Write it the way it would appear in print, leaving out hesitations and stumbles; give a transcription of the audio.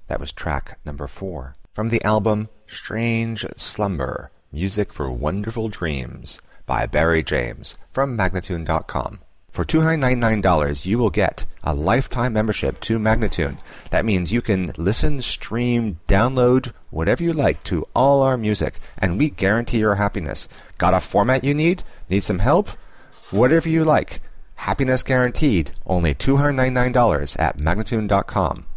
That was track number 4. From the album Strange Slumber, Music for Wonderful Dreams by Barry James from Magnatune.com. For $299, you will get a lifetime membership to Magnatune. That means you can listen, stream, download, whatever you like to all our music, and we guarantee your happiness. Got a format you need? Need some help? Whatever you like. Happiness guaranteed. Only $299 at Magnatune.com.